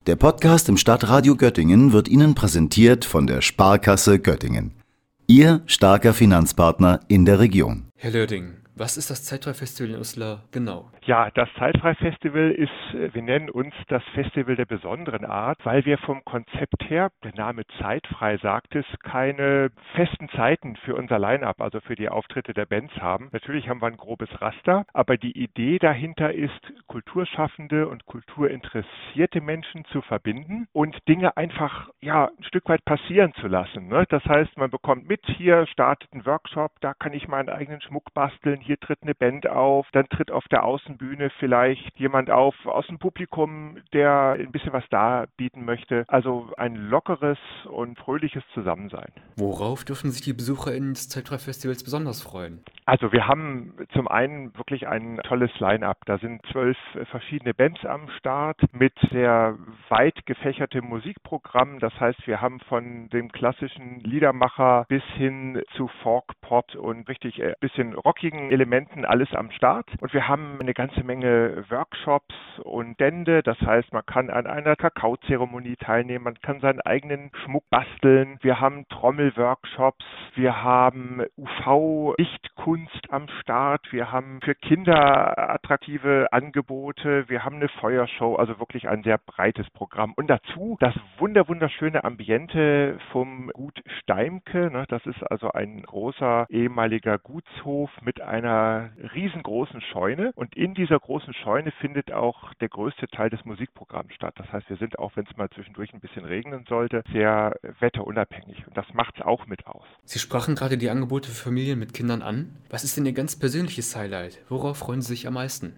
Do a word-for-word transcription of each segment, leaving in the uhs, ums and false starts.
Der Podcast im Stadtradio Göttingen wird Ihnen präsentiert von der Sparkasse Göttingen. Ihr starker Finanzpartner in der Region. Herr Lörding, was ist das Zeitfrei-Festival in Uslar genau? Ja, das Zeitfrei-Festival ist, wir nennen uns das Festival der besonderen Art, weil wir vom Konzept her, der Name Zeitfrei sagt es, keine festen Zeiten für unser Line-Up, also für die Auftritte der Bands haben. Natürlich haben wir ein grobes Raster, aber die Idee dahinter ist, Kulturschaffende und kulturinteressierte Menschen zu verbinden und Dinge einfach, ja, ein Stück weit passieren zu lassen, ne? Das heißt, man bekommt mit, hier startet ein Workshop, da kann ich meinen eigenen Schmuck basteln, hier tritt eine Band auf, dann tritt auf der Außenbühne vielleicht jemand auf aus dem Publikum, der ein bisschen was darbieten möchte. Also ein lockeres und fröhliches Zusammensein. Worauf dürfen sich die BesucherInnen des Zeitfrei-Festivals besonders freuen? Also wir haben zum einen wirklich ein tolles Line-Up. Da sind zwölf verschiedene Bands am Start mit sehr weit gefächertem Musikprogramm. Das heißt, wir haben von dem klassischen Liedermacher bis hin zu Folk, Pop und richtig ein bisschen rockigen Elementen alles am Start. Und wir haben eine ganze Menge Workshops und Stände. Das heißt, man kann an einer Kakaozeremonie teilnehmen, man kann seinen eigenen Schmuck basteln. Wir haben Trommelworkshops, wir haben U V-Lichtkunst am Start, wir haben für Kinder attraktive Angebote, wir haben eine Feuershow, also wirklich ein sehr breites Programm. Und dazu das wunder wunderschöne Ambiente vom Gut Steimke. Ne? Das ist also ein großer ehemaliger Gutshof mit einer riesengroßen Scheune. Und in dieser großen Scheune findet auch der größte Teil des Musikprogramms statt. Das heißt, wir sind auch, wenn es mal zwischendurch ein bisschen regnen sollte, sehr wetterunabhängig. Und das macht es auch mit aus. Sie sprachen gerade die Angebote für Familien mit Kindern an. Was ist denn Ihr ganz persönliches Highlight? Worauf freuen Sie sich am meisten?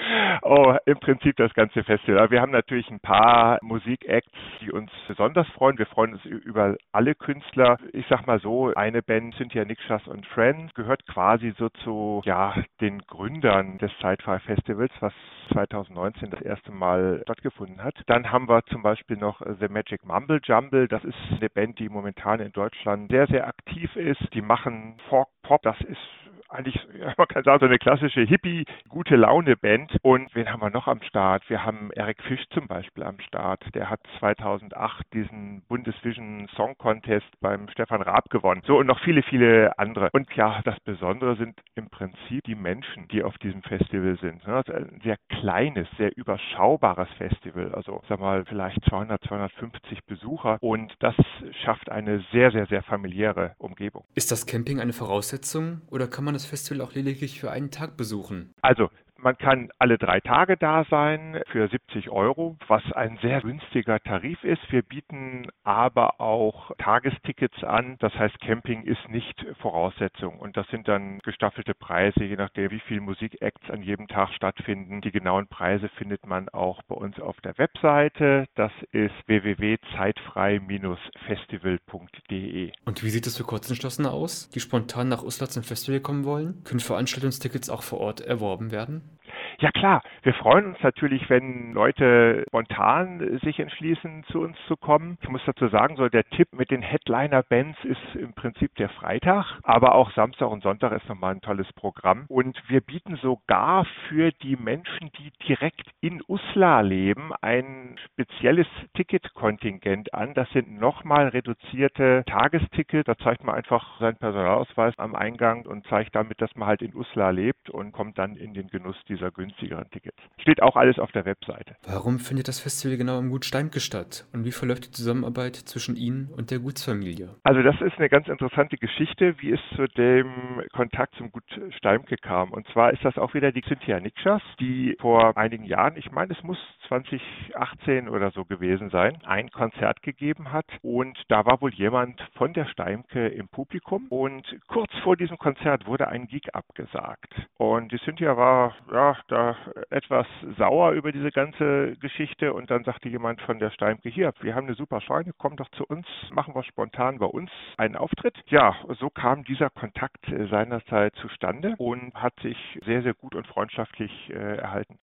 Oh, im Prinzip das ganze Festival. Wir haben natürlich ein paar Musikacts, die uns besonders freuen. Wir freuen uns über alle Künstler. Ich sag mal so, eine Band, Cynthia Nikschas und Friends, gehört quasi so zu, ja, den Gründern des Zeitfrei-Festivals, was zweitausendneunzehn das erste Mal stattgefunden hat. Dann haben wir zum Beispiel noch The Magic Mumble Jumble. Das ist eine Band, die momentan in Deutschland sehr, sehr aktiv ist. Die machen Folk Pop. Das ist eigentlich, ja, man kann sagen, so eine klassische Hippie, gute Laune-Band. Und wen haben wir noch am Start? Wir haben Eric Fisch zum Beispiel am Start. Der hat zweitausendacht diesen Bundesvision Song Contest beim Stefan Raab gewonnen. So, und noch viele, viele andere. Und ja, das Besondere sind im Prinzip die Menschen, die auf diesem Festival sind. Das ist ein sehr kleines, sehr überschaubares Festival. Also, sag mal, vielleicht zweihundert, zweihundertfünfzig Besucher. Und das schafft eine sehr, sehr, sehr familiäre Umgebung. Ist das Camping eine Voraussetzung oder kann man das Festival auch lediglich für einen Tag besuchen? Also, man kann alle drei Tage da sein für siebzig Euro, was ein sehr günstiger Tarif ist. Wir bieten aber auch Tagestickets an. Das heißt, Camping ist nicht Voraussetzung. Und das sind dann gestaffelte Preise, je nachdem, wie viele Musikacts an jedem Tag stattfinden. Die genauen Preise findet man auch bei uns auf der Webseite. Das ist w w w punkt zeitfrei festival punkt d e. Und wie sieht es für Kurzentschlossene aus, die spontan nach Uslar zum Festival kommen wollen? Können Veranstaltungstickets auch vor Ort erworben werden? Ja klar, wir freuen uns natürlich, wenn Leute spontan sich entschließen, zu uns zu kommen. Ich muss dazu sagen, so der Tipp mit den Headliner-Bands ist im Prinzip der Freitag, aber auch Samstag und Sonntag ist nochmal ein tolles Programm. Und wir bieten sogar für die Menschen, die direkt in Uslar leben, ein spezielles Ticketkontingent an. Das sind nochmal reduzierte Tagestickets. Da zeigt man einfach seinen Personalausweis am Eingang und zeigt damit, dass man halt in Uslar lebt und kommt dann in den Genuss dieser günstigeren Tickets. Steht auch alles auf der Webseite. Warum findet das Festival genau im Gut Steimke statt? Und wie verläuft die Zusammenarbeit zwischen Ihnen und der Gutsfamilie? Also das ist eine ganz interessante Geschichte, wie es zu dem Kontakt zum Gut Steimke kam. Und zwar ist das auch wieder die Cynthia Nikschas, die vor einigen Jahren, ich meine, es muss zweitausendachtzehn oder so gewesen sein, ein Konzert gegeben hat. Und da war wohl jemand von der Steimke im Publikum. Und kurz vor diesem Konzert wurde ein Gig abgesagt. Und die Cynthia war, ja, da etwas sauer über diese ganze Geschichte und dann sagte jemand von der Steimke, hier, wir haben eine super Scheune, komm doch zu uns, machen wir spontan bei uns einen Auftritt. Ja, so kam dieser Kontakt seinerzeit zustande und hat sich sehr, sehr gut und freundschaftlich äh, erhalten.